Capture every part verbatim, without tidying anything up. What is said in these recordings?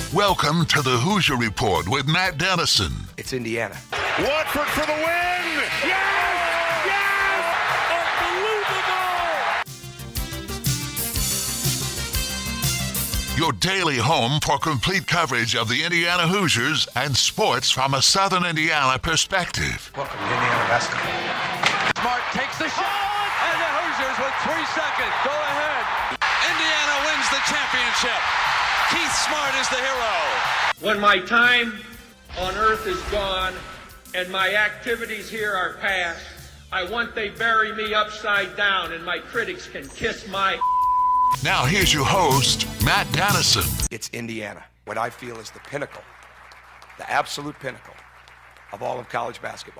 Welcome to the Hoosier Report with Matt Dennison. It's Indiana. Watford for the win! Yes! Yes! Unbelievable! Your daily home for complete coverage of the Indiana Hoosiers and sports from a Southern Indiana perspective. Welcome to Indiana basketball. Smart takes the shot, and the Hoosiers with three seconds go ahead. Indiana wins the championship. Keith Smart is the hero. When my time on earth is gone and my activities here are past, I want they bury me upside down and my critics can kiss my... Now here's your host, Matt Dennison. It's Indiana, what I feel is the pinnacle, the absolute pinnacle of all of college basketball.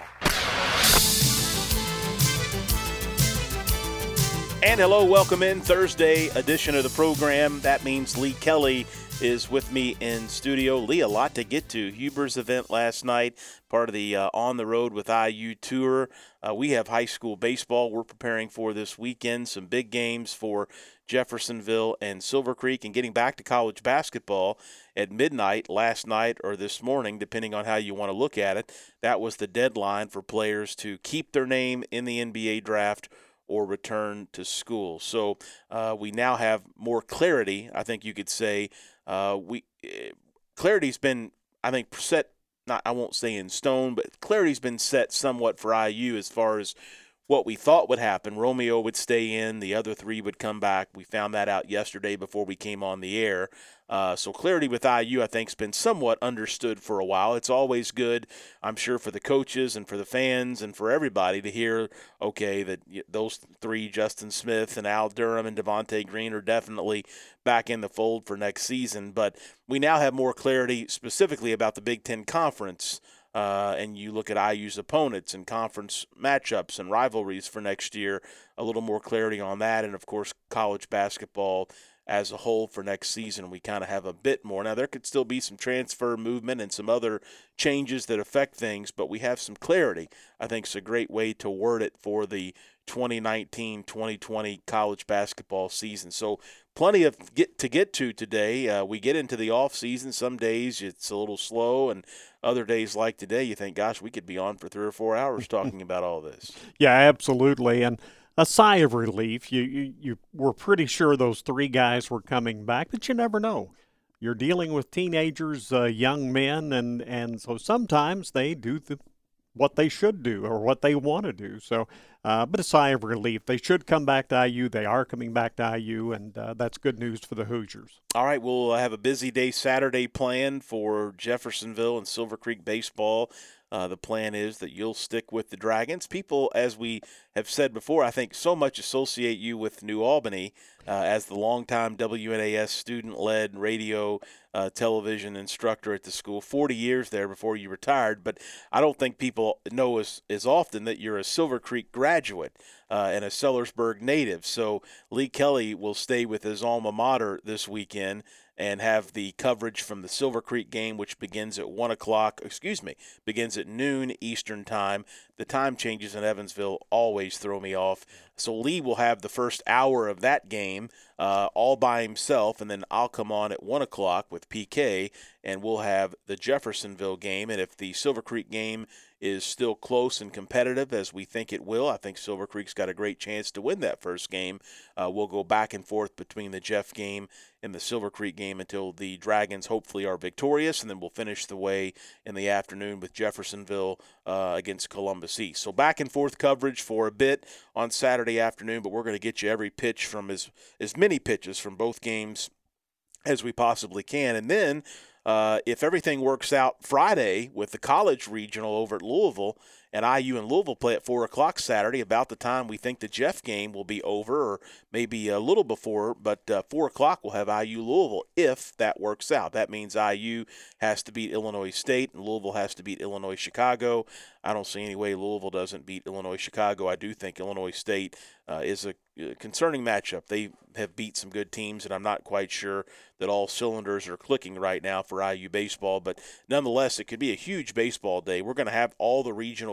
And hello, welcome in Thursday edition of the program. That means Lee Kelly is with me in studio. Lee, a lot to get to. Huber's event last night, part of the uh, On the Road with I U tour. Uh, we have high school baseball we're preparing for this weekend. Some big games for Jeffersonville and Silver Creek, and getting back to college basketball at midnight last night or this morning, depending on how you want to look at it. That was the deadline for players to keep their name in the N B A draft or return to school. So uh, we now have more clarity, I think you could say. Uh, we uh, clarity's been, I think, set, not I won't say in stone, but clarity's been set somewhat for I U as far as what we thought would happen. Romeo would stay in, the other three would come back. We found that out yesterday before we came on the air. Uh, so clarity with I U, I think, has been somewhat understood for a while. It's always good, I'm sure, for the coaches and for the fans and for everybody to hear, okay, that those three, Justin Smith and Al Durham and Devontae Green, are definitely back in the fold for next season. But we now have more clarity specifically about the Big Ten Conference. Uh, and you look at I U's opponents and conference matchups and rivalries for next year, a little more clarity on that. And, of course, college basketball as a whole for next season, we kind of have a bit more. Now, there could still be some transfer movement and some other changes that affect things, but we have some clarity. I think it's a great way to word it for the twenty nineteen twenty twenty college basketball season. So plenty of get to get to today. Uh, we get into the off season. Some days it's a little slow, and other days like today, you think, gosh, we could be on for three or four hours talking about all this. Yeah, absolutely. And a sigh of relief. You, you you were pretty sure those three guys were coming back, but you never know. You're dealing with teenagers, uh, young men, and, and so sometimes they do the, what they should do or what they want to do. So, uh, but a sigh of relief. They should come back to I U. They are coming back to I U, and uh, that's good news for the Hoosiers. All right, we'll have a busy day Saturday planned for Jeffersonville and Silver Creek baseball. Uh, the plan is that you'll stick with the Dragons. People, as we have said before, I think so much associate you with New Albany uh, as the longtime W N A S student-led radio uh, television instructor at the school. forty years there before you retired, but I don't think people know as, as often that you're a Silver Creek graduate uh, and a Sellersburg native. So Lee Kelly will stay with his alma mater this weekend and have the coverage from the Silver Creek game, which begins at one o'clock, excuse me, begins at noon Eastern time. The time changes in Evansville always throw me off. So Lee will have the first hour of that game uh, all by himself, and then I'll come on at one o'clock with P K, and we'll have the Jeffersonville game. And if the Silver Creek game is still close and competitive, as we think it will, I think Silver Creek's got a great chance to win that first game. Uh, we'll go back and forth between the Jeff game and the Silver Creek game until the Dragons hopefully are victorious, and then we'll finish the way in the afternoon with Jeffersonville uh, against Columbus East. So back and forth coverage for a bit on Saturday afternoon, but we're going to get you every pitch from as, as many pitches from both games as we possibly can. And then Uh, if everything works out Friday with the college regional over at Louisville, and I U and Louisville play at four o'clock Saturday, about the time we think the Jeff game will be over, or maybe a little before, but uh, four o'clock we'll have I U Louisville if that works out. That means I U has to beat Illinois State, and Louisville has to beat Illinois Chicago. I don't see any way Louisville doesn't beat Illinois Chicago. I do think Illinois State uh, is a concerning matchup. They have beat some good teams, and I'm not quite sure that all cylinders are clicking right now for I U baseball, but nonetheless, it could be a huge baseball day. We're going to have all the regional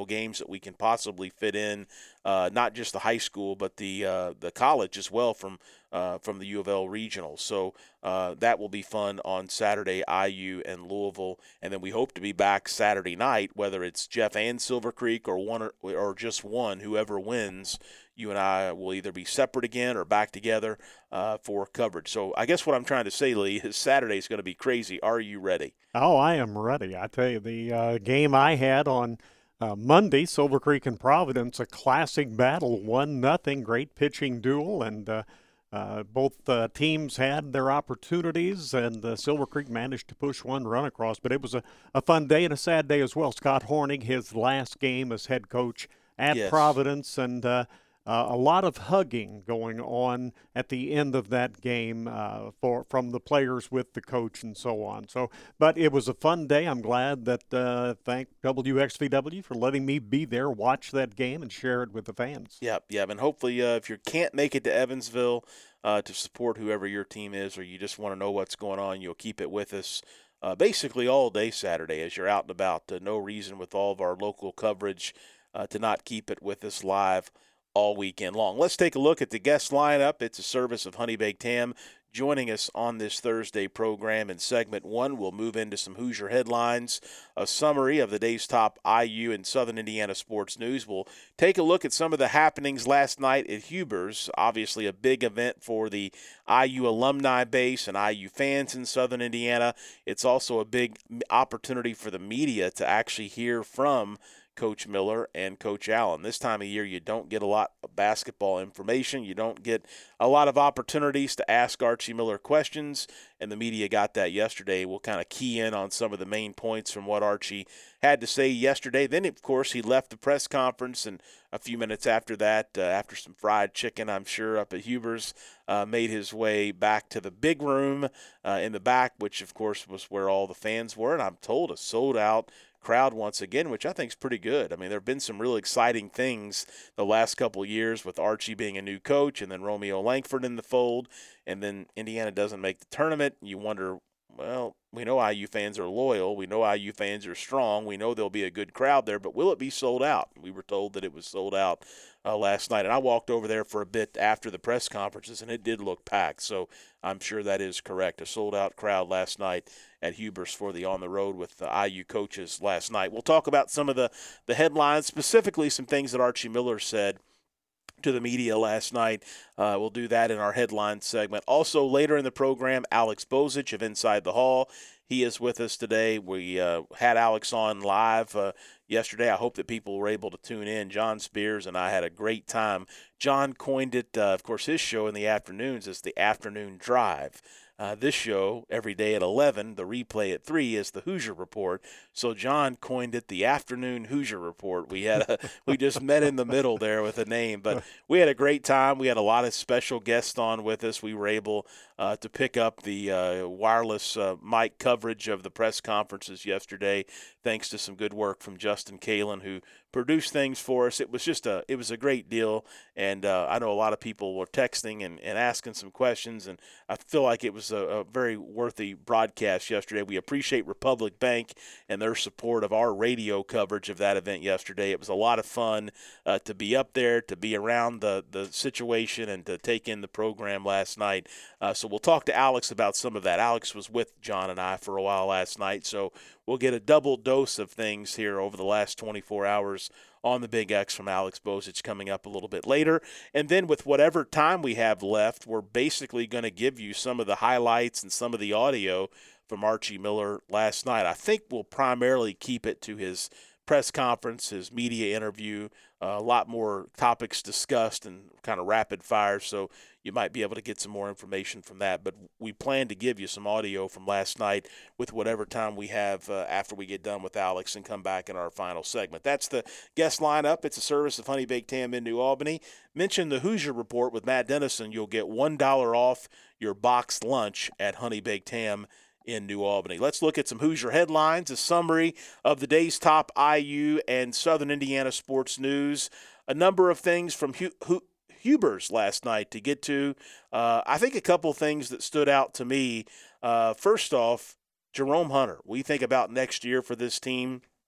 regional games that we can possibly fit in, uh, not just the high school, but the uh, the college as well from uh, from the U of L regional. So uh, that will be fun on Saturday, I U and Louisville. And then we hope to be back Saturday night, whether it's Jeff and Silver Creek or one or, or just one, whoever wins. You and I will either be separate again or back together uh, for coverage. So I guess what I'm trying to say, Lee, is Saturday is going to be crazy. Are you ready? Oh, I am ready. I tell you, the uh, game I had on uh, Monday, Silver Creek and Providence, a classic battle, one nothing, great pitching duel, and uh, uh, both uh, teams had their opportunities, and uh, Silver Creek managed to push one run across. But it was a, a fun day and a sad day as well. Scott Hornig, his last game as head coach at Yes. Providence, and uh, Uh, a lot of hugging going on at the end of that game uh, for from the players with the coach and so on. So, but it was a fun day. I'm glad that uh, thank W X V W for letting me be there, watch that game, and share it with the fans. Yep, yep. And hopefully, uh, if you can't make it to Evansville uh, to support whoever your team is, or you just want to know what's going on, you'll keep it with us uh, basically all day Saturday as you're out and about. Uh, no reason with all of our local coverage uh, to not keep it with us live all weekend long. Let's take a look at the guest lineup. It's a service of Honey Baked Ham. Joining us on this Thursday program in segment one, we'll move into some Hoosier headlines, a summary of the day's top I U and Southern Indiana sports news. We'll take a look at some of the happenings last night at Huber's, obviously a big event for the I U alumni base and I U fans in Southern Indiana. It's also a big opportunity for the media to actually hear from Coach Miller and Coach Allen. This time of year, you don't get a lot of basketball information. You don't get a lot of opportunities to ask Archie Miller questions, and the media got that yesterday. We'll kind of key in on some of the main points from what Archie had to say yesterday. Then, of course, he left the press conference, and a few minutes after that, uh, after some fried chicken, I'm sure, up at Huber's, uh, made his way back to the big room uh, in the back, which, of course, was where all the fans were, and I'm told a sold-out crowd once again, which I think is pretty good. I mean, there have been some really exciting things the last couple of years with Archie being a new coach and then Romeo Langford in the fold, and then Indiana doesn't make the tournament. You wonder, well, we know I U fans are loyal. We know I U fans are strong. We know there'll be a good crowd there, but will it be sold out? We were told that it was sold out uh, last night, and I walked over there for a bit after the press conferences, and it did look packed, so I'm sure that is correct. A sold-out crowd last night at Huber's for the On the Road with the I U coaches last night. We'll talk about some of the, the headlines, specifically some things that Archie Miller said to the media last night. Uh, we'll do that in our headline segment. Also, later in the program, Alex Bozich of Inside the Hall. He is with us today. We uh, had Alex on live uh, yesterday. I hope that people were able to tune in. John Spears and I had a great time. John coined it, uh, of course, his show in the afternoons is the Afternoon Drive. Uh, this show, every day at eleven, the replay at three is the Hoosier Report. So John coined it the Afternoon Hoosier Report. We had a, we just met in the middle there with a name, but we had a great time. We had a lot of special guests on with us. We were able uh, to pick up the uh, wireless uh, mic coverage of the press conferences yesterday, thanks to some good work from Justin Kalen, who produced things for us. It was just a, it was a great deal, and uh, I know a lot of people were texting and, and asking some questions, and I feel like it was a, a very worthy broadcast yesterday. We appreciate Republic Bank and their support of our radio coverage of that event yesterday. It was a lot of fun uh, to be up there, to be around the, the situation, and to take in the program last night. Uh, so we'll talk to Alex about some of that. Alex was with John and I for a while last night, so we'll get a double dose of things here over the last twenty-four hours on the Big X from Alex Bozich coming up a little bit later. And then with whatever time we have left, we're basically going to give you some of the highlights and some of the audio from Archie Miller last night. I think we'll primarily keep it to his press conference, his media interview, uh, a lot more topics discussed and kind of rapid fire, so you might be able to get some more information from that. But we plan to give you some audio from last night with whatever time we have uh, after we get done with Alex and come back in our final segment. That's the guest lineup. It's a service of Honey Baked Ham in New Albany. Mention the Hoosier Report with Matt Dennison. You'll get one dollar off your boxed lunch at Honey Baked Ham in New Albany. Let's look at some Hoosier headlines, a summary of the day's top I U and Southern Indiana sports news, a number of things from Hu- Hu- Huber's last night to get to. Uh, I think a couple things that stood out to me. Uh, first off, Jerome Hunter. We think about next year for this team.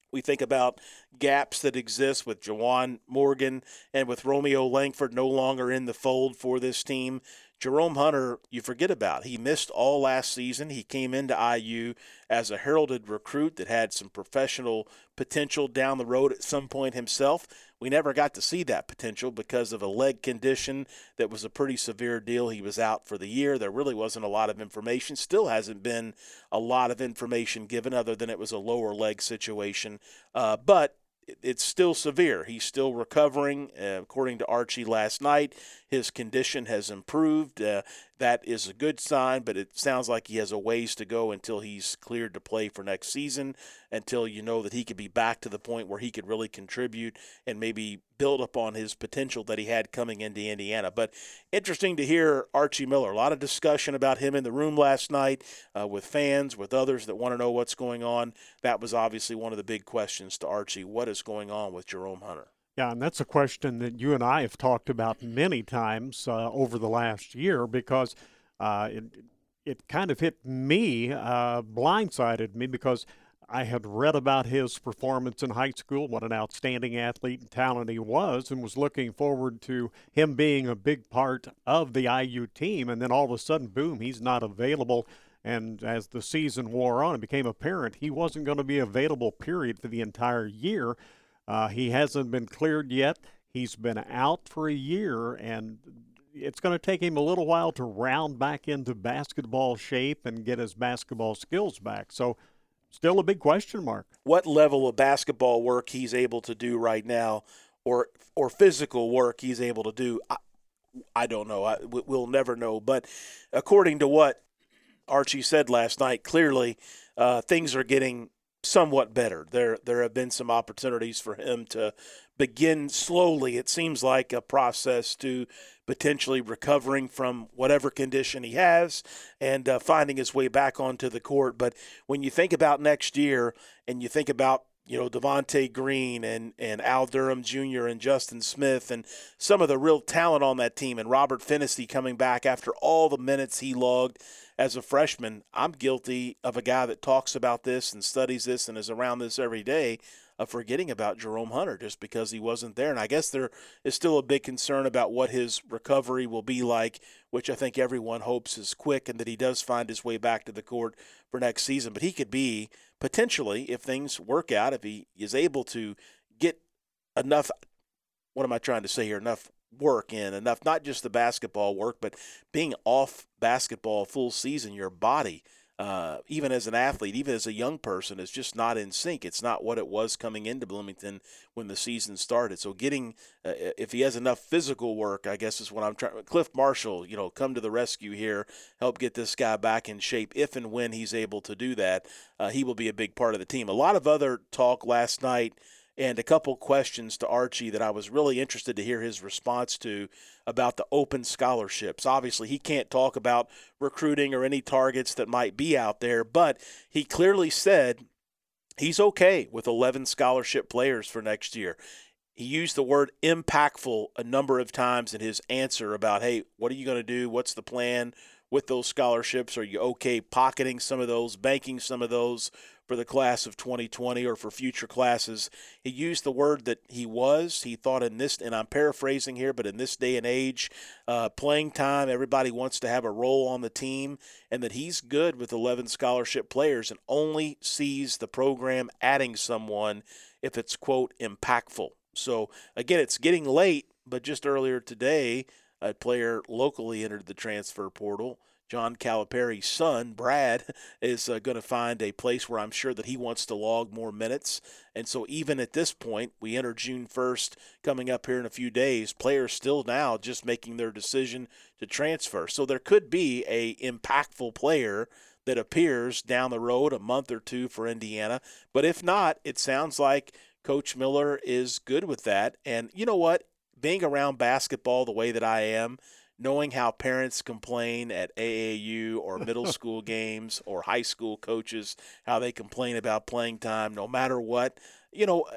We think about gaps that exist with Juwan Morgan and with Romeo Langford no longer in the fold for this team. Jerome Hunter, you forget about. He missed all last season. He came into I U as a heralded recruit that had some professional potential down the road at some point himself. We never got to see that potential because of a leg condition that was a pretty severe deal. He was out for the year. There really wasn't a lot of information. Still hasn't been a lot of information given other than it was a lower leg situation. Uh, but it's still severe. He's still recovering. Uh, according to Archie last night, his condition has improved. Uh, that is a good sign, but it sounds like he has a ways to go until he's cleared to play for next season, until you know that he could be back to the point where he could really contribute and maybe build upon his potential that he had coming into Indiana. But interesting to hear Archie Miller. A lot of discussion about him in the room last night uh, with fans, with others that want to know what's going on. That was obviously one of the big questions to Archie. What is going on with Jerome Hunter? Yeah, and that's a question that you and I have talked about many times uh, over the last year because uh, it, it kind of hit me, uh, blindsided me, because I had read about his performance in high school, what an outstanding athlete and talent he was, and was looking forward to him being a big part of the I U team. And then all of a sudden, boom, he's not available. And as the season wore on, it became apparent he wasn't going to be available, period, for the entire year. Uh, he hasn't been cleared yet. He's been out for a year, and it's going to take him a little while to round back into basketball shape and get his basketball skills back. So still a big question mark. What level of basketball work he's able to do right now, or or physical work he's able to do, I, I don't know. I, we'll never know. But according to what Archie said last night, clearly uh, things are getting somewhat better. There there have been some opportunities for him to begin slowly, it seems like, a process to potentially recovering from whatever condition he has and uh, finding his way back onto the court. But when you think about next year and you think about, you know, Devontae Green and, and Al Durham Junior and Justin Smith and some of the real talent on that team, and Robert Finney coming back after all the minutes he logged as a freshman, I'm guilty of a guy that talks about this and studies this and is around this every day of forgetting about Jerome Hunter just because he wasn't there. And I guess there is still a big concern about what his recovery will be like, which I think everyone hopes is quick and that he does find his way back to the court for next season. But he could be potentially, if things work out, if he is able to get enough, what am I trying to say here, enough work in, enough, not just the basketball work, but being off basketball full season, your body, uh, even as an athlete, even as a young person, is just not in sync. It's not what it was coming into Bloomington when the season started. So getting, uh, if he has enough physical work, I guess is what I'm trying. Cliff Marshall, you know, come to the rescue here, help get this guy back in shape. If and when he's able to do that, uh, he will be a big part of the team. A lot of other talk last night and a couple questions to Archie that I was really interested to hear his response to about the open scholarships. Obviously, he can't talk about recruiting or any targets that might be out there, but he clearly said he's okay with eleven scholarship players for next year. He used the word impactful a number of times in his answer about, hey, what are you going to do? What's the plan with those scholarships? Are you okay pocketing some of those, banking some of those for the class of twenty twenty or for future classes? He used the word that he was. He thought in this, and I'm paraphrasing here, but in this day and age, uh, playing time, everybody wants to have a role on the team, and that he's good with eleven scholarship players and only sees the program adding someone if it's, quote, impactful. So, again, it's getting late, but just earlier today, a player locally entered the transfer portal. John Calipari's son, Brad, is uh, going to find a place where I'm sure that he wants to log more minutes. And so even at this point, we enter June first coming up here in a few days, players still now just making their decision to transfer. So there could be a impactful player that appears down the road a month or two for Indiana. But if not, it sounds like Coach Miller is good with that. And you know what? Being around basketball the way that I am, knowing how parents complain at A A U or middle school games or high school coaches, how they complain about playing time no matter what, you know,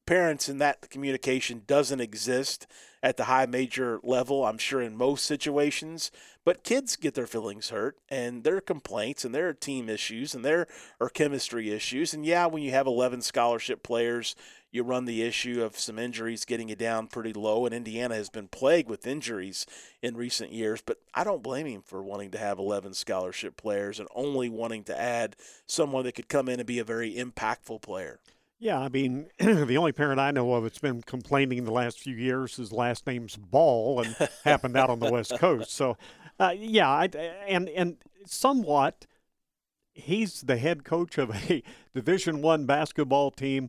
parents and that communication doesn't exist at the high major level, I'm sure, in most situations. But kids get their feelings hurt, and there are complaints, and there are team issues, and there are chemistry issues. And, yeah, when you have eleven scholarship players, you run the issue of some injuries getting you down pretty low, and Indiana has been plagued with injuries in recent years. But I don't blame him for wanting to have eleven scholarship players and only wanting to add someone that could come in and be a very impactful player. Yeah, I mean, the only parent I know of that's been complaining the last few years, his last name's Ball and happened out on the West Coast. So, uh, yeah, I, and and somewhat, he's the head coach of a Division One basketball team.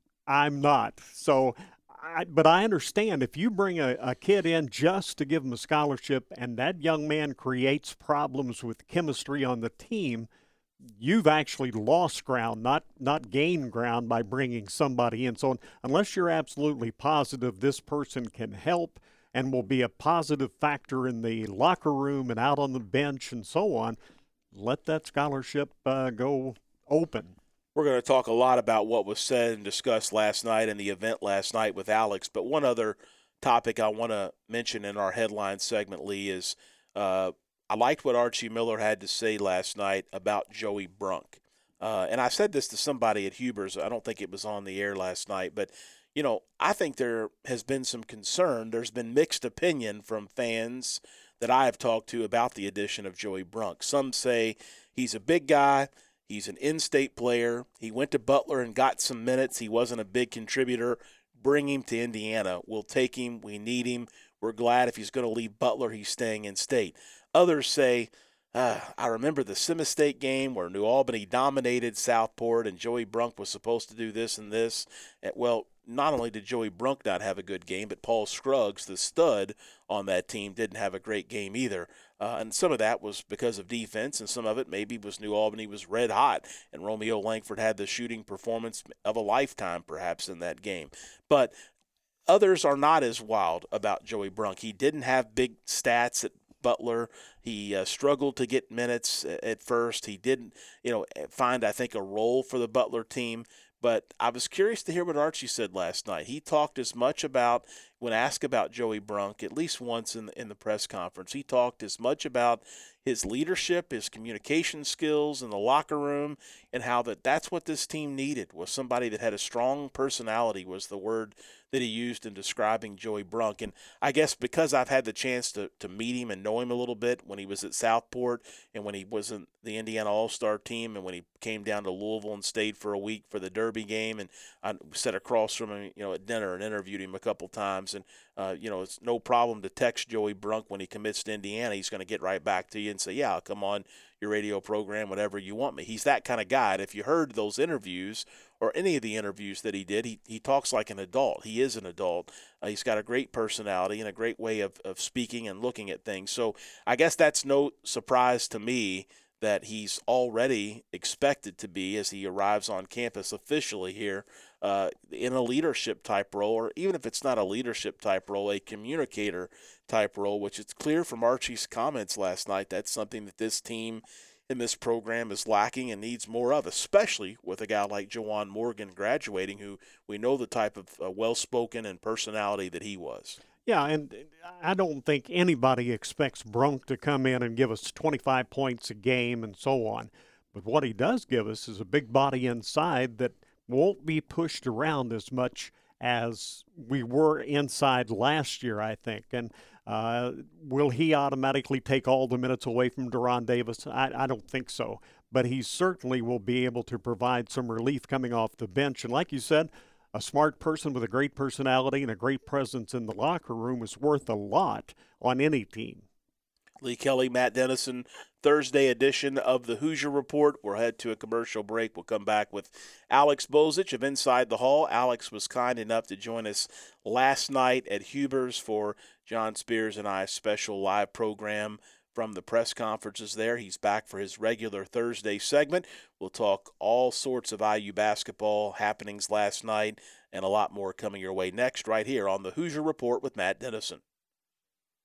I'm not. So, I, but I understand if you bring a, a kid in just to give him a scholarship and that young man creates problems with chemistry on the team, you've actually lost ground, not not gained ground by bringing somebody in. So unless you're absolutely positive this person can help and will be a positive factor in the locker room and out on the bench and so on, let that scholarship uh, go open. We're going to talk a lot about what was said and discussed last night and the event last night with Alex. But one other topic I want to mention in our headline segment, Lee, is uh, I liked what Archie Miller had to say last night about Joey Brunk. Uh, and I said this to somebody at Huber's. I don't think it was on the air last night. But, you know, I think there has been some concern. There's been mixed opinion from fans that I have talked to about the addition of Joey Brunk. Some say he's a big guy. He's an in-state player. He went to Butler and got some minutes. He wasn't a big contributor. Bring him to Indiana. We'll take him. We need him. We're glad if he's going to leave Butler, he's staying in state. Others say, uh, I remember the Semi State game where New Albany dominated Southport and Joey Brunk was supposed to do this and this. And, well, not only did Joey Brunk not have a good game, but Paul Scruggs, the stud on that team, didn't have a great game either. Uh, and some of that was because of defense, and some of it maybe was New Albany was red hot, and Romeo Langford had the shooting performance of a lifetime perhaps in that game. But others are not as wild about Joey Brunk. He didn't have big stats at Butler. He uh, struggled to get minutes at first. He didn't, you know, find, I think, a role for the Butler team. But I was curious to hear what Archie said last night. He talked as much about, when asked about Joey Brunk, at least once in the, in the press conference, he talked as much about his leadership, his communication skills in the locker room, and how that that's what this team needed, was somebody that had a strong personality, was the word that he used in describing Joey Brunk. And I guess because I've had the chance to, to meet him and know him a little bit when he was at Southport and when he was in the Indiana All-Star team and when he came down to Louisville and stayed for a week for the Derby game, and I sat across from him, you know, at dinner and interviewed him a couple times. And, uh, you know, it's no problem to text Joey Brunk when he commits to Indiana. He's going to get right back to you and say, yeah, I'll come on your radio program whenever you want me. He's that kind of guy. And if you heard those interviews or any of the interviews that he did, he, he talks like an adult. He is an adult. Uh, he's got a great personality and a great way of, of speaking and looking at things. So I guess that's no surprise to me that he's already expected to be, as he arrives on campus officially here, uh, in a leadership type role, or even if it's not a leadership type role, a communicator type role, which it's clear from Archie's comments last night that's something that this team in this program is lacking and needs more of, especially with a guy like Juwan Morgan graduating, who we know the type of uh, well-spoken and personality that he was. Yeah, and I don't think anybody expects Brunk to come in and give us twenty-five points a game and so on. But what he does give us is a big body inside that won't be pushed around as much as we were inside last year, I think. And uh, will he automatically take all the minutes away from Deron Davis? I, I don't think so. But he certainly will be able to provide some relief coming off the bench. And like you said, a smart person with a great personality and a great presence in the locker room is worth a lot on any team. Lee Kelly, Matt Dennison, Thursday edition of the Hoosier Report. We'll head to a commercial break. We'll come back with Alex Bozich of Inside the Hall. Alex was kind enough to join us last night at Huber's for John Spears and I's special live program from the press conferences there. He's back for his regular Thursday segment. We'll talk all sorts of I U basketball happenings last night and a lot more coming your way next right here on the Hoosier Report with Matt Dennison.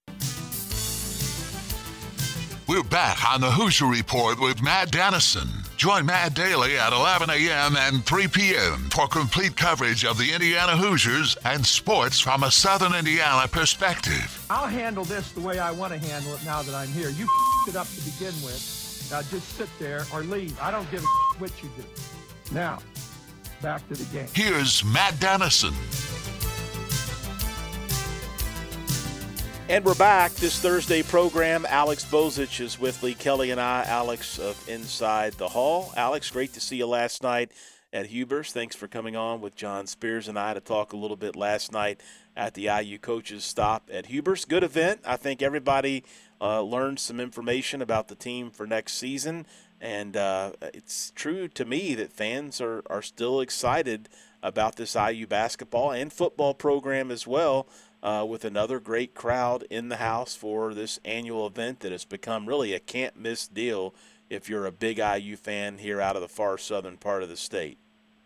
We're back on the Hoosier Report with Matt Dennison. Join Matt Daly at eleven a.m. and three p.m. for complete coverage of the Indiana Hoosiers and sports from a Southern Indiana perspective. I'll handle this the way I want to handle it now that I'm here. You it up to begin with. Now just sit there or leave. I don't give a what you do. Now, back to the game. Here's Matt Dennison. And we're back. This Thursday program, Alex Bozich is with Lee Kelly and I, Alex of Inside the Hall. Alex, great to see you last night at Huber's. Thanks for coming on with John Spears and I to talk a little bit last night at the I U coaches stop at Huber's. Good event. I think everybody uh, learned some information about the team for next season. And uh, it's true to me that fans are, are still excited about this I U basketball and football program as well. Uh, with another great crowd in the house for this annual event that has become really a can't-miss deal if you're a big I U fan here out of the far southern part of the state.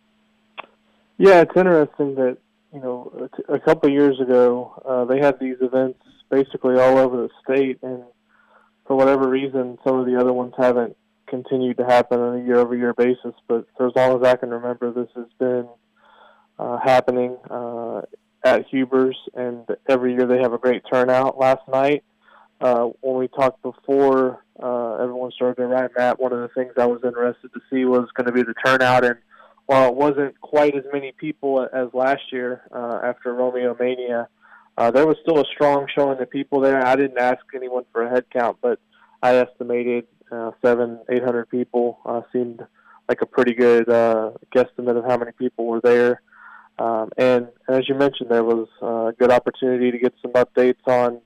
Yeah, it's interesting that, you know, a couple of years ago, uh, they had these events basically all over the state, and for whatever reason, some of the other ones haven't continued to happen on a year-over-year basis, but for as long as I can remember, this has been uh, happening uh at Huber's, and every year they have a great turnout. Last night, uh, when we talked before uh, everyone started to write, Matt, one of the things I was interested to see was going to be the turnout, and while it wasn't quite as many people as last year uh, after Romeo Mania, uh, there was still a strong showing of people there. I didn't ask anyone for a head count, but I estimated uh, seven, eight hundred people. Uh, seemed like a pretty good uh, guesstimate of how many people were there. Um, and, and as you mentioned, there was a good opportunity to get some updates on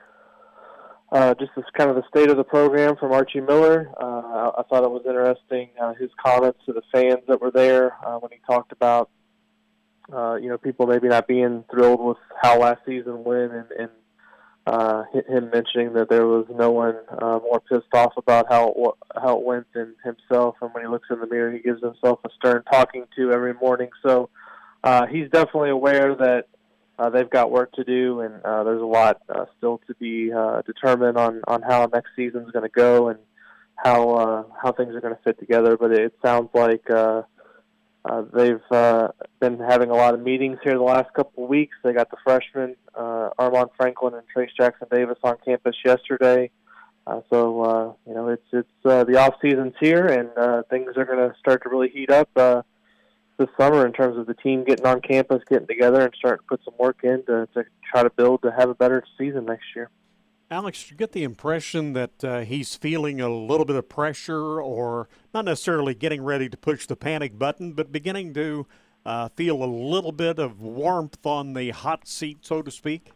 uh, just this kind of the state of the program from Archie Miller. Uh, I, I thought it was interesting, uh, his comments to the fans that were there uh, when he talked about, uh, you know, people maybe not being thrilled with how last season went, and, and uh, him mentioning that there was no one uh, more pissed off about how it, how it went than himself. And when he looks in the mirror, he gives himself a stern talking to every morning. So, Uh, he's definitely aware that uh, they've got work to do, and uh, there's a lot uh, still to be uh, determined on, on how next season's going to go and how uh, how things are going to fit together. But it sounds like uh, uh, they've uh, been having a lot of meetings here the last couple of weeks. They got the freshmen, uh, Armand Franklin and Trace Jackson Davis, on campus yesterday. Uh, so uh, you know, it's it's uh, the off season's here, and uh, things are going to start to really heat up Uh, this summer in terms of the team getting on campus, getting together, and starting to put some work in to, to try to build to have a better season next year. Alex, you get the impression that uh, he's feeling a little bit of pressure, or not necessarily getting ready to push the panic button, but beginning to uh, feel a little bit of warmth on the hot seat, so to speak?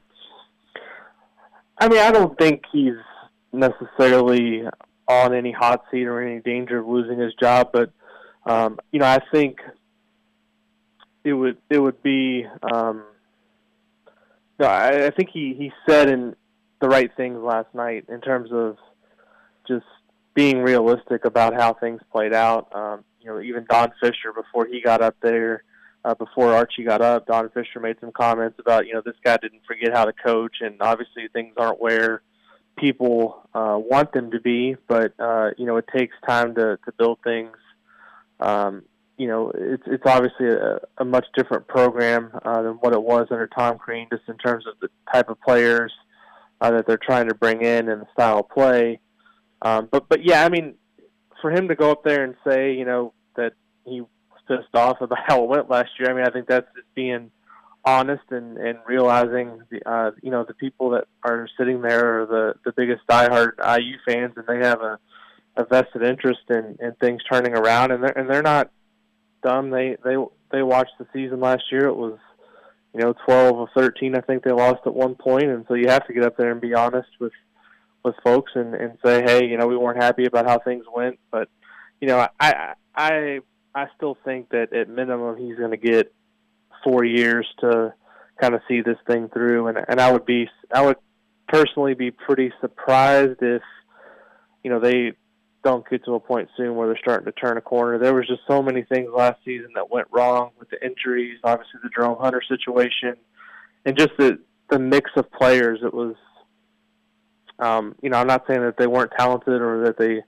I mean, I don't think he's necessarily on any hot seat or any danger of losing his job, but, um, you know, I think – It would it would be um, no I, I think he, he said in the right things last night in terms of just being realistic about how things played out. Um, you know, even Don Fisher, before he got up there, uh, before Archie got up, Don Fisher made some comments about, you know, this guy didn't forget how to coach, and obviously things aren't where people uh, want them to be, but uh, you know, it takes time to, to build things. Um, You know, it's it's obviously a, a much different program uh, than what it was under Tom Crean, just in terms of the type of players uh, that they're trying to bring in and the style of play. Um, but but yeah, I mean, for him to go up there and say, you know, that he was pissed off about how it went last year, I mean, I think that's just being honest and, and realizing, the, uh, you know, the people that are sitting there are the, the biggest diehard I U fans, and they have a, a vested interest in, in things turning around, and they're, and they're not dumb. They they they watched the season last year. It was, you know, twelve of thirteen. I think they lost at one point, and so you have to get up there and be honest with with folks and, and say, hey, you know, we weren't happy about how things went, but you know, I I I still think that at minimum he's going to get four years to kind of see this thing through, and and I would be I would personally be pretty surprised if, you know, they don't get to a point soon where they're starting to turn a corner. There was just so many things last season that went wrong with the injuries, obviously the Jerome Hunter situation, and just the, the mix of players. It was, um, you know, I'm not saying that they weren't talented or that they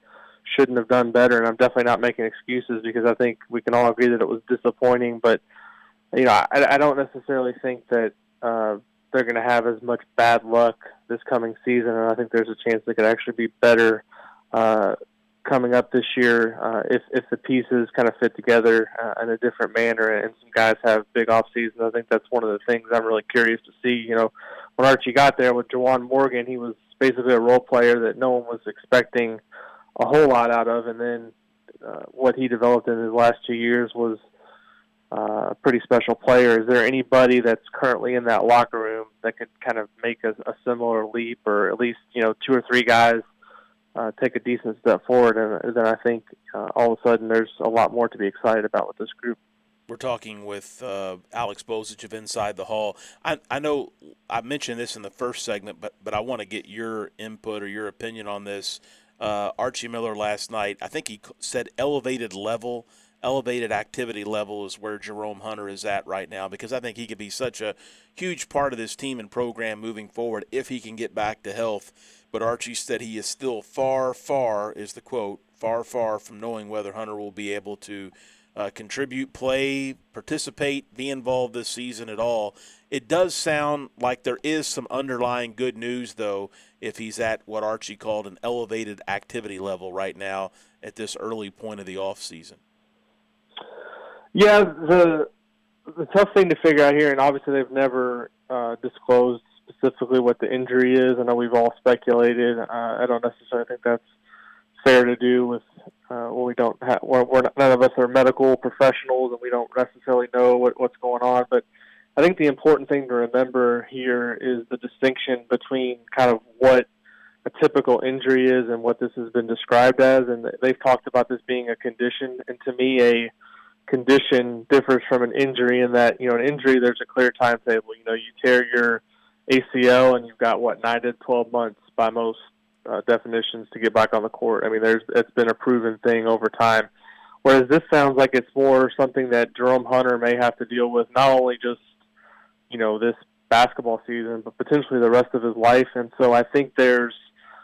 shouldn't have done better, and I'm definitely not making excuses because I think we can all agree that it was disappointing. But, you know, I, I don't necessarily think that uh, they're going to have as much bad luck this coming season, and I think there's a chance they could actually be better uh, coming up this year uh, if, if the pieces kind of fit together uh, in a different manner and some guys have big off seasons. I think that's one of the things I'm really curious to see. You know, when Archie got there with Juwan Morgan, he was basically a role player that no one was expecting a whole lot out of, and then uh, what he developed in his last two years was uh, a pretty special player. Is there anybody that's currently in that locker room that could kind of make a, a similar leap, or at least, you know, two or three guys uh, take a decent step forward? And then I think uh, all of a sudden there's a lot more to be excited about with this group. We're talking with uh, Alex Bozich of Inside the Hall. I, I know I mentioned this in the first segment, but but I want to get your input or your opinion on this. Uh, Archie Miller last night, I think he said elevated level, elevated activity level is where Jerome Hunter is at right now, because I think he could be such a huge part of this team and program moving forward if he can get back to health. But Archie said he is still far, far, is the quote, far, far from knowing whether Hunter will be able to Uh, contribute, play, participate, be involved this season at all. It does sound like there is some underlying good news, though, if he's at what Archie called an elevated activity level right now at this early point of the offseason. Yeah, the the tough thing to figure out here, and obviously they've never uh, disclosed specifically what the injury is. I know we've all speculated. Uh, I don't necessarily think that's fair to do with uh, well, we don't have, we're, we're not, none of us are medical professionals and we don't necessarily know what, what's going on. But I think the important thing to remember here is the distinction between kind of what a typical injury is and what this has been described as. And they've talked about this being a condition. And to me, a condition differs from an injury in that, you know, an injury, there's a clear timetable. You know, you tear your A C L and you've got, what, nine to twelve months by most Uh, definitions to get back on the court. I mean, there's it's been a proven thing over time. Whereas this sounds like it's more something that Jerome Hunter may have to deal with, not only just, you know, this basketball season, but potentially the rest of his life. And so I think there's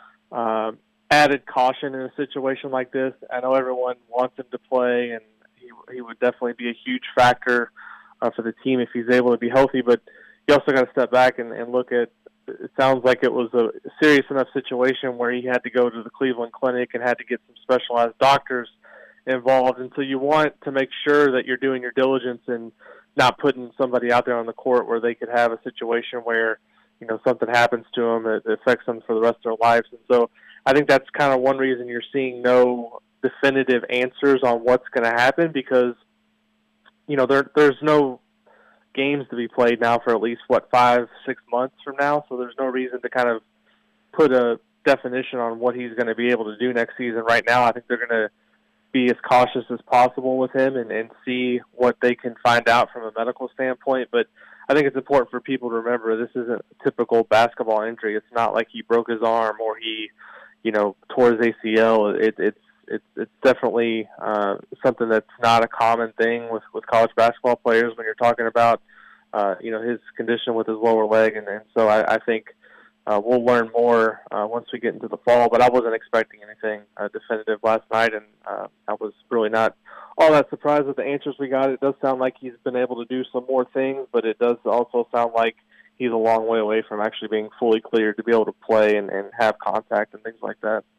uh, added caution in a situation like this. I know everyone wants him to play, and he he would definitely be a huge factor uh, for the team if he's able to be healthy. But you also got to step back and, and look at. It sounds like it was a serious enough situation where he had to go to the Cleveland Clinic and had to get some specialized doctors involved. And so you want to make sure that you're doing your diligence and not putting somebody out there on the court where they could have a situation where, you know, something happens to them that affects them for the rest of their lives. And so I think that's kind of one reason you're seeing no definitive answers on what's going to happen, because, you know, there there's no games to be played now for at least, what, five, six months from now. So there's no reason to kind of put a definition on what he's going to be able to do next season right now. I think they're going to be as cautious as possible with him and, and see what they can find out from a medical standpoint. But I think it's important for people to remember this isn't a typical basketball injury. It's not like he broke his arm or he, you know, tore his A C L. It, it's It's it's definitely uh, something that's not a common thing with, with college basketball players when you're talking about, uh, you know, his condition with his lower leg. And, and so I, I think uh, we'll learn more uh, once we get into the fall. But I wasn't expecting anything uh, definitive last night, and uh, I was really not all that surprised with the answers we got. It does sound like he's been able to do some more things, but it does also sound like he's a long way away from actually being fully cleared to be able to play and, and have contact and things like that.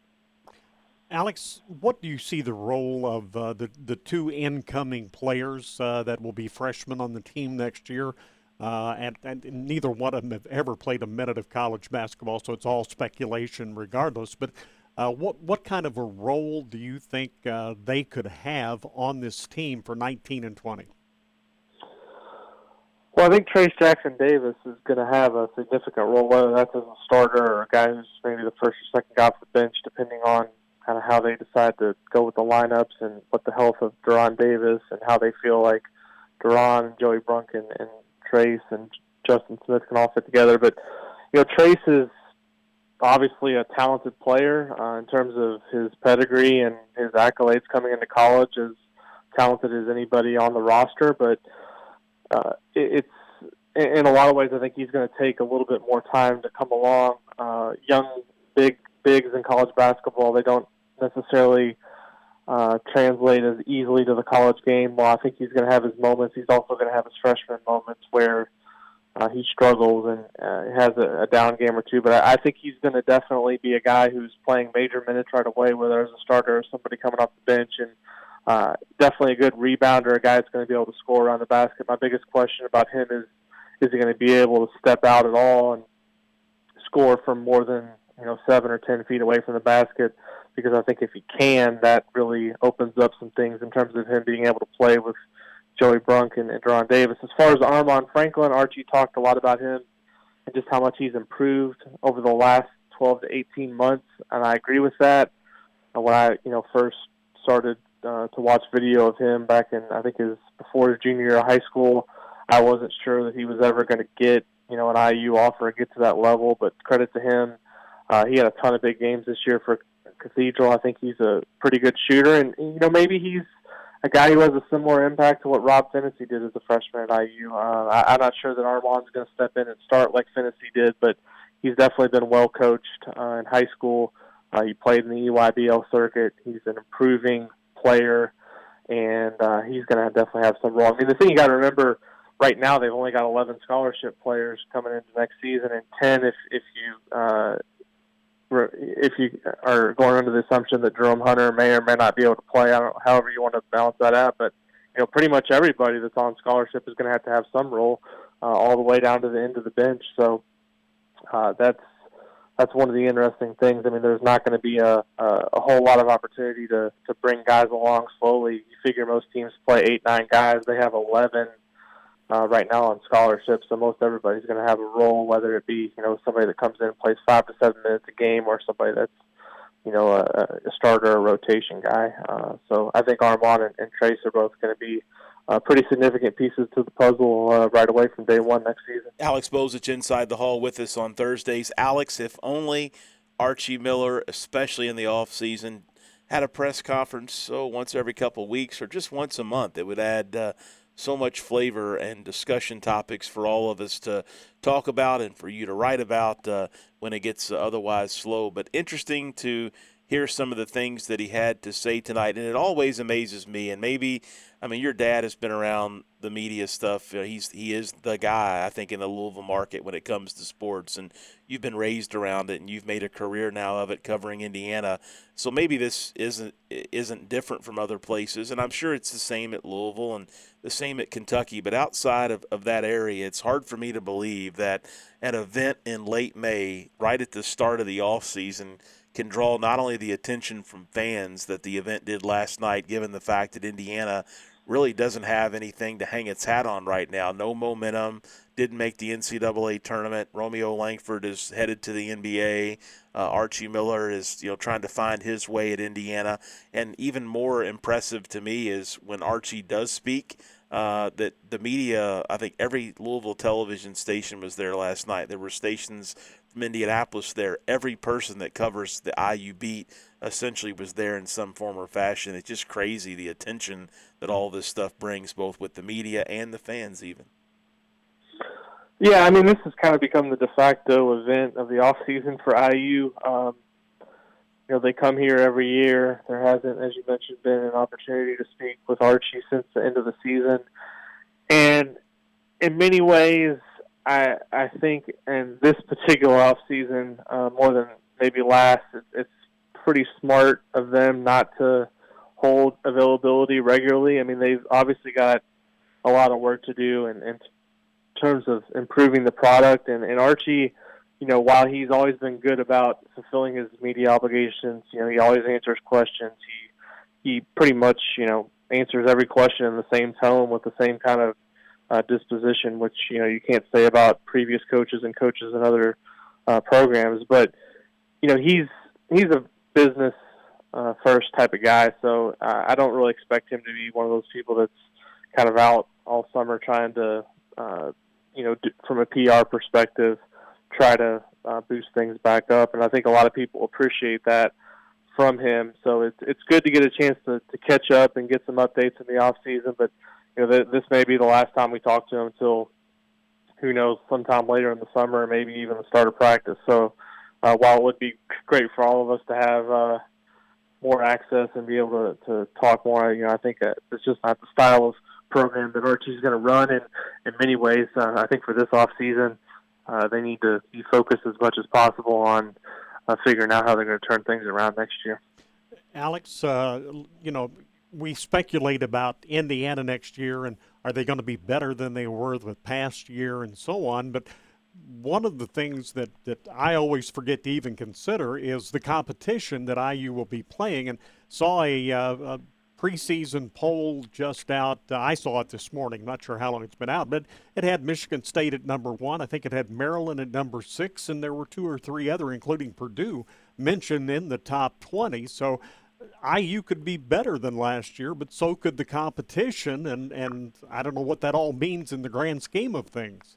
Alex, what do you see the role of uh, the, the two incoming players uh, that will be freshmen on the team next year? Uh, and, and neither one of them have ever played a minute of college basketball, so it's all speculation regardless. But uh, what, what kind of a role do you think uh, they could have on this team for nineteen and twenty? Well, I think Trace Jackson Davis is going to have a significant role, whether that's as a starter or a guy who's maybe the first or second guy off the bench, depending on kind of how they decide to go with the lineups and what the health of De'Ron Davis and how they feel like De'Ron, Joey Brunk, and, and Trace and Justin Smith can all fit together. But, you know, Trace is obviously a talented player uh, in terms of his pedigree and his accolades coming into college, as talented as anybody on the roster. But uh, it, it's, in a lot of ways, I think he's going to take a little bit more time to come along. Uh, young, big bigs in college basketball, they don't necessarily uh, translate as easily to the college game. Well, I think he's going to have his moments. He's also going to have his freshman moments where uh, he struggles and uh, has a, a down game or two. But I, I think he's going to definitely be a guy who's playing major minutes right away, whether as a starter or somebody coming off the bench. And uh, definitely a good rebounder, a guy that's going to be able to score around the basket. My biggest question about him is, is he going to be able to step out at all and score from more than, you know, seven or ten feet away from the basket? Because I think if he can, that really opens up some things in terms of him being able to play with Joey Brunk and, and Deron Davis. As far as Armaan Franklin, Archie talked a lot about him and just how much he's improved over the last twelve to eighteen months, and I agree with that. Uh, when I, you know, first started uh, to watch video of him back in, I think it was before his junior year of high school, I wasn't sure that he was ever going to get, you know, an I U offer and get to that level, but credit to him. Uh, he had a ton of big games this year for Cathedral. I think he's a pretty good shooter, and, you know, maybe he's a guy who has a similar impact to what Rob Phinisee did as a freshman at I U. Uh, I, I'm not sure that Armaan's going to step in and start like Phinisee did, but he's definitely been well coached uh, in high school. Uh, he played in the E Y B L circuit. He's an improving player, and uh, he's going to definitely have some role. I mean, the thing you got to remember, right now they've only got eleven scholarship players coming into next season, and ten if if you uh, if you are going under the assumption that Jerome Hunter may or may not be able to play. I don't know, however you want to balance that out, but you know, pretty much everybody that's on scholarship is going to have to have some role, uh, all the way down to the end of the bench. So uh, that's that's one of the interesting things. I mean, there's not going to be a, a a whole lot of opportunity to to bring guys along slowly. You figure most teams play eight, nine guys. They have eleven. Uh, right now on scholarship, so most everybody's going to have a role, whether it be, you know, somebody that comes in and plays five to seven minutes a game, or somebody that's, you know, a, a starter or rotation guy. Uh, so I think Armaan and, and Trace are both going to be uh, pretty significant pieces to the puzzle uh, right away from day one next season. Alex Bozich inside the hall with us on Thursdays. Alex, if only Archie Miller, especially in the off season, had a press conference so once every couple of weeks or just once a month, it would add uh, so much flavor and discussion topics for all of us to talk about and for you to write about uh, when it gets uh, otherwise slow. But interesting to hear some of the things that he had to say tonight. And it always amazes me. And maybe, I mean, your dad has been around the media stuff. You know, he's he is the guy, I think, in the Louisville market when it comes to sports. And you've been raised around it, and you've made a career now of it covering Indiana. So maybe this isn't isn't different from other places. And I'm sure it's the same at Louisville and the same at Kentucky. But outside of, of that area, it's hard for me to believe that an event in late May, right at the start of the offseason, can draw not only the attention from fans that the event did last night, given the fact that Indiana really doesn't have anything to hang its hat on right now. No momentum, didn't make the N C double A tournament. Romeo Langford is headed to the N B A. Uh, Archie Miller is, you know, trying to find his way at Indiana. And even more impressive to me is when Archie does speak, uh, that the media, I think every Louisville television station was there last night. There were stations from Indianapolis there. Every person that covers the I U beat essentially was there in some form or fashion. It's just crazy the attention that all this stuff brings, both with the media and the fans even. Yeah, I mean, this has kind of become the de facto event of the off season for I U. Um, you know, they come here every year. There hasn't, as you mentioned, been an opportunity to speak with Archie since the end of the season. And in many ways, I I think in this particular off season, uh, more than maybe last, it, it's pretty smart of them not to hold availability regularly. I mean, they've obviously got a lot of work to do and, and terms of improving the product. And, and Archie, you know, while he's always been good about fulfilling his media obligations, you know, he always answers questions. He he pretty much, you know, answers every question in the same tone with the same kind of uh, disposition, which, you know, you can't say about previous coaches and coaches in other uh, programs. But, you know, he's he's a business uh, first type of guy, so uh, I don't really expect him to be one of those people that's kind of out all summer trying to, uh, you know, from a P R perspective, try to uh, boost things back up. And I think a lot of people appreciate that from him. So it's it's good to get a chance to, to catch up and get some updates in the off season. But you know, th- this may be the last time we talk to him until, who knows, sometime later in the summer, or maybe even the start of practice. So uh, while it would be great for all of us to have uh, more access and be able to, to talk more. You know, I think that it's just not the style of program that Archie's going to run. And in many ways, uh, I think for this off season, uh, they need to be focused as much as possible on uh, figuring out how they're going to turn things around next year. Alex, uh, you know, we speculate about Indiana next year, and are they going to be better than they were the past year and so on. But one of the things that, that I always forget to even consider is the competition that I U will be playing. And saw a, uh, a preseason poll just out. Uh, I saw it this morning. Not sure how long it's been out, but it had Michigan State at number one. I think it had Maryland at number six, and there were two or three other, including Purdue, mentioned in the top twenty. So I U could be better than last year, but so could the competition, and, and I don't know what that all means in the grand scheme of things.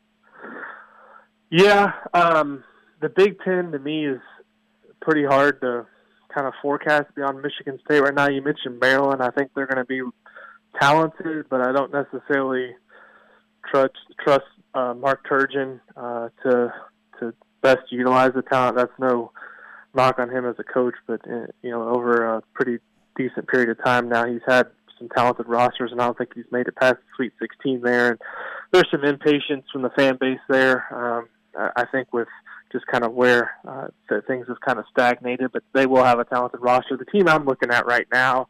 Yeah, um, the Big Ten to me is pretty hard to kind of forecast beyond Michigan State right now. You mentioned Maryland. I think they're going to be talented, but I don't necessarily trust trust uh, Mark Turgeon uh, to to best utilize the talent. That's no knock on him as a coach, but uh, you know, over a pretty decent period of time now, he's had some talented rosters, and I don't think he's made it past the Sweet sixteen there. And there's some impatience from the fan base there. Um, I think with just kind of where uh, the things have kind of stagnated, but they will have a talented roster. The team I'm looking at right now,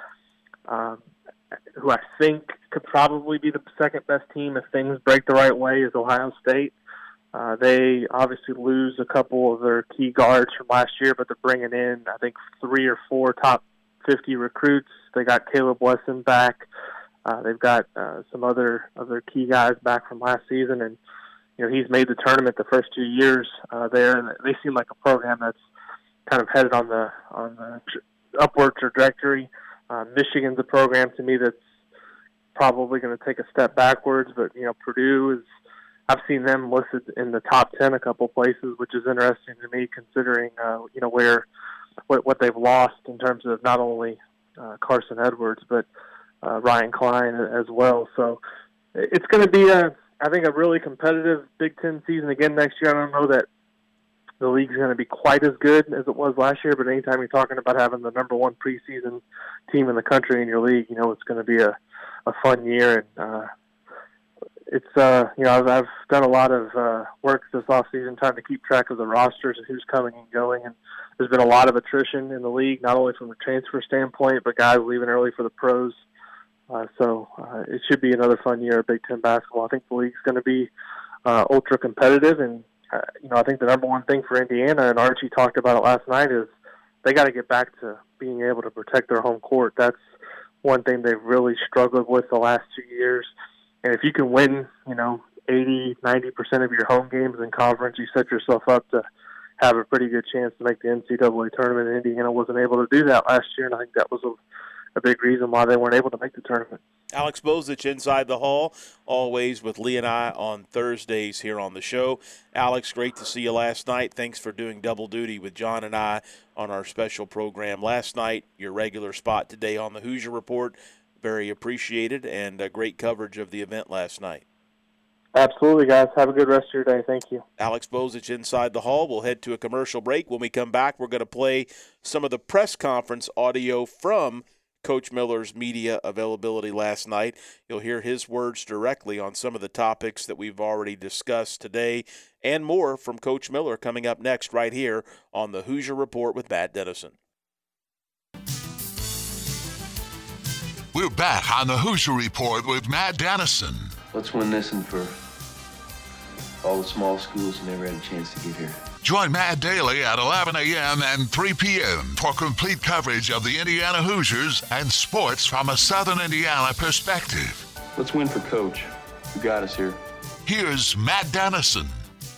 um, who I think could probably be the second best team if things break the right way, is Ohio State. Uh, they obviously lose a couple of their key guards from last year, but they're bringing in, I think, three or four top fifty recruits. They got Caleb Wesson back. Uh, they've got uh, some other other key guys back from last season, and you know, he's made the tournament the first two years uh, there, and they seem like a program that's kind of headed on the on the upward trajectory. Uh, Michigan's a program to me that's probably going to take a step backwards, but you know, Purdue is. I've seen them listed in the top ten a couple places, which is interesting to me, considering uh, you know where what, what they've lost in terms of not only uh, Carson Edwards but uh, Ryan Klein as well. So it's going to be a I think a really competitive Big Ten season again next year. I don't know that the league's going to be quite as good as it was last year, but anytime you're talking about having the number one preseason team in the country in your league, you know it's going to be a, a fun year. And uh, it's uh, you know I've, I've done a lot of uh, work this offseason trying to keep track of the rosters and who's coming and going. And there's been a lot of attrition in the league, not only from a transfer standpoint, but guys leaving early for the pros. Uh, so uh, it should be another fun year of Big Ten basketball. I think the league's going to be uh, ultra competitive, and uh, you know I think the number one thing for Indiana, and Archie talked about it last night, is they got to get back to being able to protect their home court. That's one thing they've really struggled with the last two years. And if you can win, you know, eighty, ninety percent of your home games in conference, you set yourself up to have a pretty good chance to make the N C double A tournament. And Indiana wasn't able to do that last year, and I think that was a a big reason why they weren't able to make the tournament. Alex Bozich inside the hall, always with Lee and I on Thursdays here on the show. Alex, great to see you last night. Thanks for doing double duty with John and I on our special program last night. Your regular spot today on the Hoosier Report, very appreciated, and a great coverage of the event last night. Absolutely, guys. Have a good rest of your day. Thank you. Alex Bozich inside the hall. We'll head to a commercial break. When we come back, we're going to play some of the press conference audio from Coach Miller's media availability last night. You'll hear his words directly on some of the topics that we've already discussed today and more from Coach Miller coming up next right here on the Hoosier Report with Matt Dennison. We're back on the Hoosier Report with Matt Dennison. Let's win this and for all the small schools who never had a chance to get here. Join Matt daily at eleven a.m. and three p.m. for complete coverage of the Indiana Hoosiers and sports from a Southern Indiana perspective. Let's win for Coach, who got us here. Here's Matt Dennison.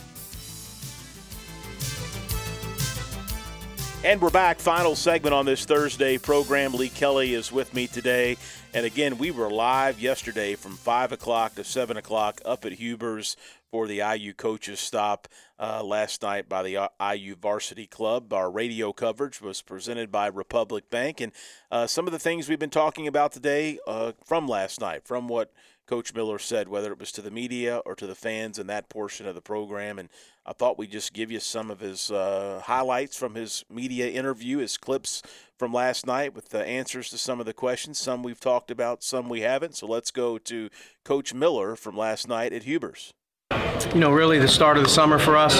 And we're back. Final segment on this Thursday program. Lee Kelly is with me today. And again, we were live yesterday from five o'clock to seven o'clock up at Huber's for the I U coaches stop uh, last night by the I U Varsity Club. Our radio coverage was presented by Republic Bank. And uh, some of the things we've been talking about today uh, from last night, from what Coach Miller said, whether it was to the media or to the fans in that portion of the program. And I thought we'd just give you some of his uh, highlights from his media interview, his clips from last night with the answers to some of the questions. Some we've talked about, some we haven't. So let's go to Coach Miller from last night at Huber's. You know, really the start of the summer for us.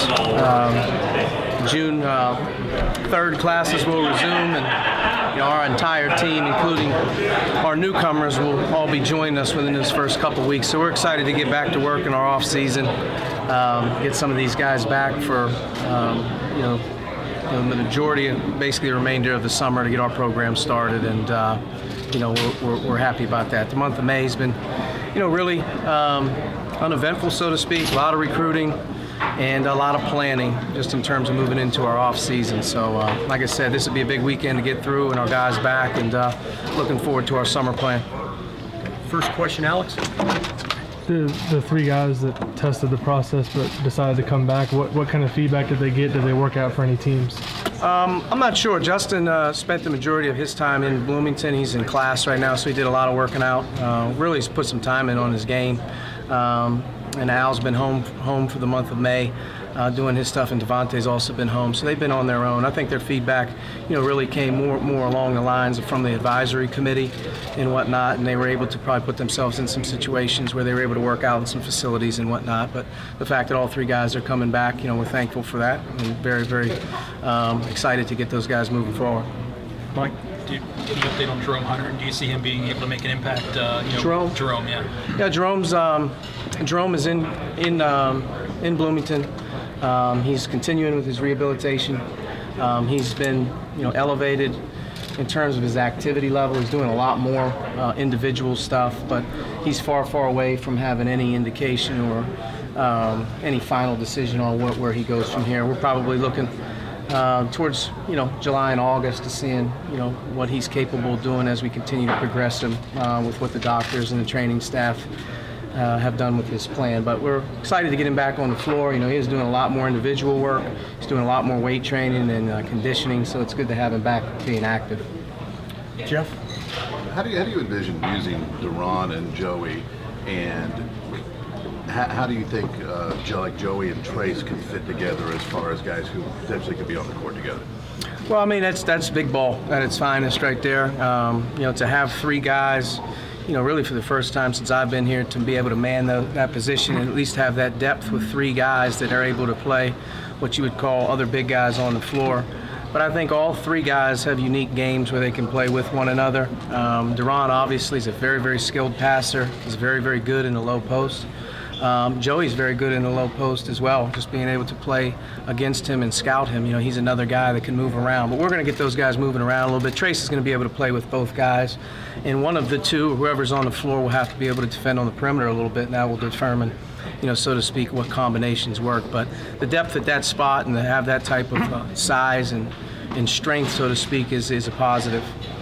Um, June uh, third classes will resume, and you know, our entire team, including our newcomers, will all be joining us within this first couple of weeks. So we're excited to get back to work in our off season, um, get some of these guys back for um, you know the majority, basically the remainder of the summer, to get our program started, and uh, you know we're, we're, we're happy about that. The month of May has been, you know, really um, uneventful, so to speak. A lot of recruiting and a lot of planning, just in terms of moving into our off season. So, uh, like I said, this will be a big weekend to get through, and our guys back, and uh, looking forward to our summer plan. First question, Alex. The, the three guys that tested the process but decided to come back, what, what kind of feedback did they get? Did they work out for any teams? Um, I'm not sure. Justin uh, spent the majority of his time in Bloomington. He's in class right now, so he did a lot of working out. Uh, really put some time in on his game. Um, and Al's been home home for the month of May, uh, doing his stuff, and Devontae's also been home. So they've been on their own. I think their feedback, you know, really came more more along the lines of from the advisory committee and whatnot, and they were able to probably put themselves in some situations where they were able to work out in some facilities and whatnot. But the fact that all three guys are coming back, you know, we're thankful for that, and very, very um, excited to get those guys moving forward. Mike? Do you, any update on Jerome Hunter? Do you see him being able to make an impact? Uh, you know, Jerome? Jerome, yeah. Yeah, Jerome's um, Jerome is in in um, in Bloomington. Um, he's continuing with his rehabilitation. Um, he's been, you know, elevated in terms of his activity level. He's doing a lot more uh, individual stuff, but he's far, far away from having any indication or um, any final decision on what, where he goes from here. We're probably looking Uh, towards, you know, July and August to seeing, you know, what he's capable of doing as we continue to progress him uh, with what the doctors and the training staff uh, have done with his plan. But we're excited to get him back on the floor. You know, he's doing a lot more individual work. He's doing a lot more weight training and uh, conditioning, so it's good to have him back being active. Jeff? How do you, how do you envision using Deron and Joey, and How, how do you think uh, like Joey and Trace can fit together as far as guys who potentially could be on the court together? Well, I mean, that's that's big ball at its finest right there. Um, you know, to have three guys, you know, really for the first time since I've been here, to be able to man the, that position and at least have that depth with three guys that are able to play what you would call other big guys on the floor. But I think all three guys have unique games where they can play with one another. Um, Deron obviously is a very, very skilled passer. He's very, very good in the low post. Um, Joey's very good in the low post as well, just being able to play against him and scout him. You know, he's another guy that can move around. But we're going to get those guys moving around a little bit. Trace is going to be able to play with both guys. And one of the two, whoever's on the floor, will have to be able to defend on the perimeter a little bit, and that will determine, you know, so to speak, what combinations work. But the depth at that spot and to have that type of uh, size and, and strength, so to speak, is, is a positive.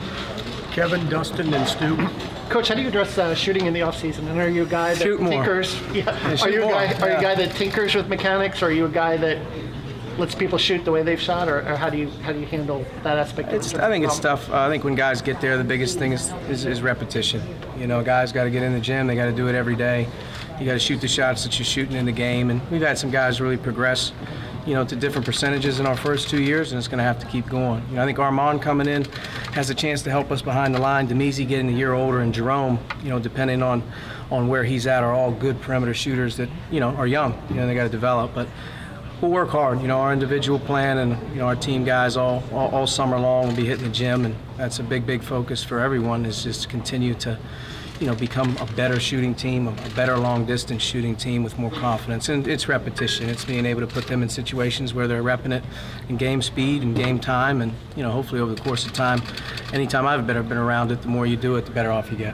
Kevin, Dustin, and Stu. Coach, how do you address uh, shooting in the offseason? And are you a guy that shoot tinkers? Yeah. Yeah, are you a more. guy? Are yeah. you a guy that tinkers with mechanics? Or are you a guy that lets people shoot the way they've shot? Or, or how do you how do you handle that aspect? It's, of I think it's tough. Uh, I think when guys get there, the biggest thing is is, is repetition. You know, guys got to get in the gym. They got to do it every day. You got to shoot the shots that you're shooting in the game. And we've had some guys really progress, you know, to different percentages in our first two years, and it's going to have to keep going. You know, I think Armand coming in has a chance to help us behind the line. Demizi getting a year older, and Jerome, you know, depending on, on where he's at, are all good perimeter shooters that, you know, are young. You know, they got to develop, but we'll work hard. You know, our individual plan and, you know, our team guys all, all, all summer long will be hitting the gym, and that's a big, big focus for everyone, is just to continue to, you know, become a better shooting team, a better long-distance shooting team with more confidence. And it's repetition. It's being able to put them in situations where they're repping it in game speed and game time. And, you know, hopefully over the course of time, anytime I've been, been around it, the more you do it, the better off you get.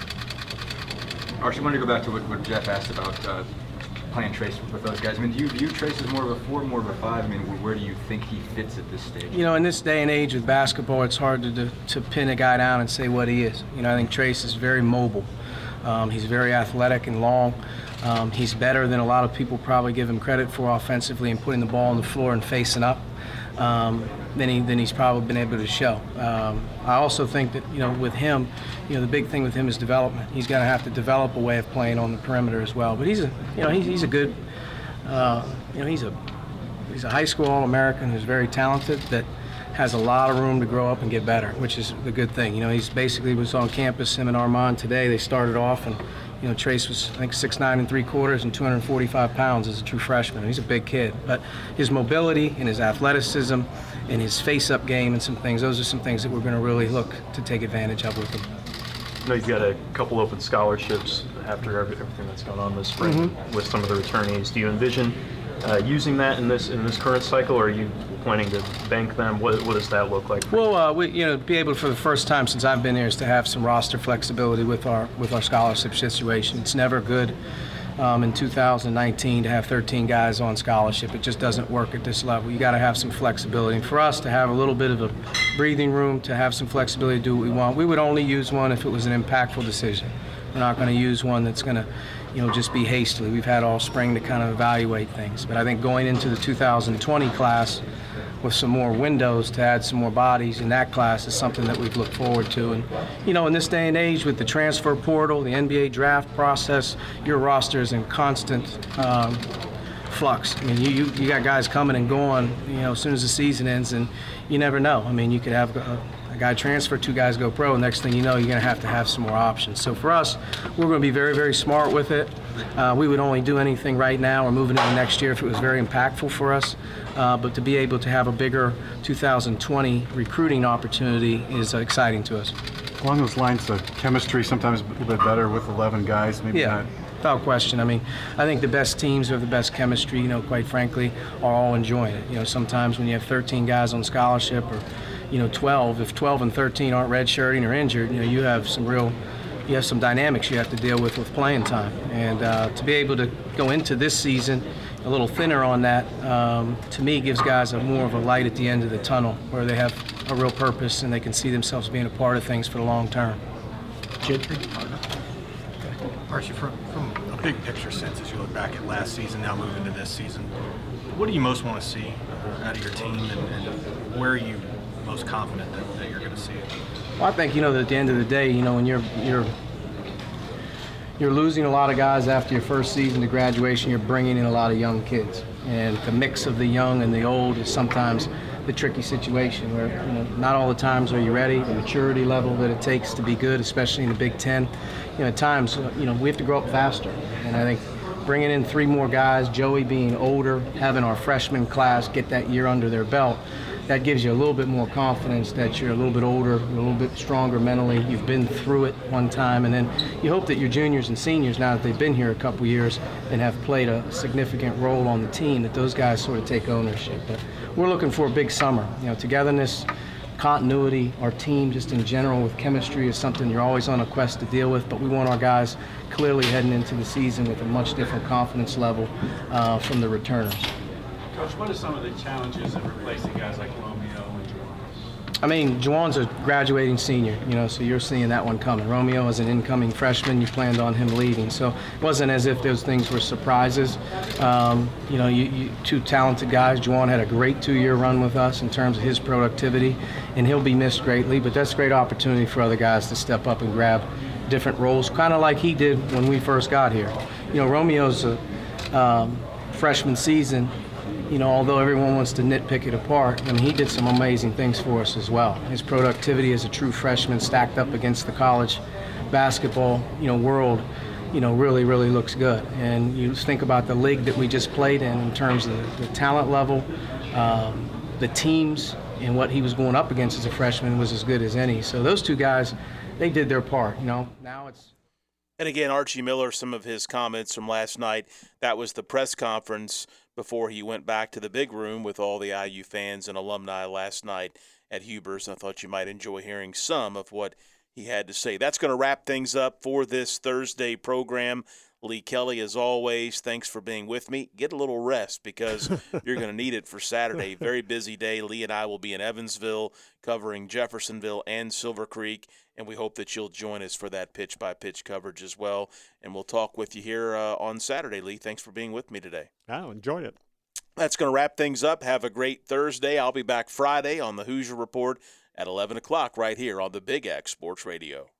Archie, I wanted to go back to what, what Jeff asked about uh, playing Trace with those guys. I mean, do you view Trace as more of a four, more of a five? I mean, where do you think he fits at this stage? You know, in this day and age with basketball, it's hard to, to, to pin a guy down and say what he is. You know, I think Trace is very mobile. Um, he's very athletic and long. Um, he's better than a lot of people probably give him credit for offensively and putting the ball on the floor and facing up. Um, than he than he's probably been able to show. Um, I also think that, you know, with him, you know, the big thing with him is development. He's going to have to develop a way of playing on the perimeter as well. But he's a, you know, he's, he's a good, uh, you know, he's a he's a high school All-American who's very talented, that has a lot of room to grow up and get better, which is the good thing. You know, he's basically was on campus, him and Armand today. They started off, and you know, Trace was, I think, six nine and three quarters and two hundred forty-five pounds as a true freshman. He's a big kid, but his mobility and his athleticism and his face-up game and some things, those are some things that we're going to really look to take advantage of with him. I know you've got a couple open scholarships after everything that's gone on this spring mm-hmm. with some of the returnees. Do you envision uh, using that in this in this current cycle, or are you planning to bank them? What, what does that look like? Well, uh, we, you know, be able to, for the first time since I've been here, is to have some roster flexibility with our with our scholarship situation. It's never good um, in two thousand nineteen to have thirteen guys on scholarship. It just doesn't work at this level. You got to have some flexibility. And for us to have a little bit of a breathing room, to have some flexibility to do what we want, we would only use one if it was an impactful decision. We're not going to use one that's going to, you know, just be hastily. We've had all spring to kind of evaluate things. But I think going into the two thousand twenty class with some more windows to add some more bodies in that class is something that we've looked forward to. And, you know, in this day and age with the transfer portal, the N B A draft process, your roster is in constant um, flux. I mean, you, you, you got guys coming and going, you know, as soon as the season ends, and you never know. I mean, you could have a, a guy transfer, two guys go pro, next thing you know, you're going to have to have some more options. So for us, we're going to be very, very smart with it. Uh, we would only do anything right now or moving into next year if it was very impactful for us. Uh, but to be able to have a bigger two thousand twenty recruiting opportunity is uh, exciting to us. Along those lines, the chemistry sometimes a little bit better with eleven guys, maybe yeah. not. Without question. I mean, I think the best teams who have the best chemistry, you know, quite frankly, are all enjoying it. You know, sometimes when you have thirteen guys on scholarship, or, you know, twelve, if twelve and thirteen aren't redshirting or injured, you know, you have some real, you have some dynamics you have to deal with with playing time. And uh, to be able to go into this season a little thinner on that, um, to me, gives guys a more of a light at the end of the tunnel, where they have a real purpose and they can see themselves being a part of things for the long term. Gentry. Archie, from, from a big picture sense, as you look back at last season, now moving to this season, what do you most want to see uh, out of your team, and, and where are you most confident that, that you're going to see it? Well, I think, you know, that at the end of the day, you know, when you're you're you're losing a lot of guys after your first season to graduation, you're bringing in a lot of young kids, and the mix of the young and the old is sometimes the tricky situation, where, you know, not all the times are you ready. The maturity level that it takes to be good, especially in the Big Ten, you know, at times, you know, we have to grow up faster. And I think bringing in three more guys, Joey being older, having our freshman class get that year under their belt, that gives you a little bit more confidence that you're a little bit older, a little bit stronger mentally. You've been through it one time, and then you hope that your juniors and seniors, now that they've been here a couple years and have played a significant role on the team, that those guys sort of take ownership. But we're looking for a big summer. You know, togetherness, continuity, our team just in general with chemistry is something you're always on a quest to deal with, but we want our guys clearly heading into the season with a much different confidence level uh, from the returners. Coach, what are some of the challenges of replacing guys like Romeo and Juwan? I mean, Juwan's a graduating senior, you know, so you're seeing that one coming. Romeo is an incoming freshman. You planned on him leaving. So it wasn't as if those things were surprises. Um, you know, you, you, two talented guys. Juwan had a great two-year run with us in terms of his productivity, and he'll be missed greatly. But that's a great opportunity for other guys to step up and grab different roles, kind of like he did when we first got here. You know, Romeo's a um, freshman season. You know, although everyone wants to nitpick it apart, I mean, he did some amazing things for us as well. His productivity as a true freshman stacked up against the college basketball, you know, world, you know, really, really looks good. And you think about the league that we just played in in terms of the, the talent level, um, the teams, and what he was going up against as a freshman was as good as any. So those two guys, they did their part, you know. Now it's... And again, Archie Miller, some of his comments from last night, that was the press conference before he went back to the big room with all the I U fans and alumni last night at Huber's. I thought you might enjoy hearing some of what he had to say. That's going to wrap things up for this Thursday program. Lee Kelly, as always, thanks for being with me. Get a little rest because you're going to need it for Saturday. Very busy day. Lee and I will be in Evansville covering Jeffersonville and Silver Creek, and we hope that you'll join us for that pitch-by-pitch coverage as well. And we'll talk with you here uh, on Saturday, Lee. Thanks for being with me today. I enjoyed it. That's going to wrap things up. Have a great Thursday. I'll be back Friday on the Hoosier Report at eleven o'clock right here on the Big X Sports Radio.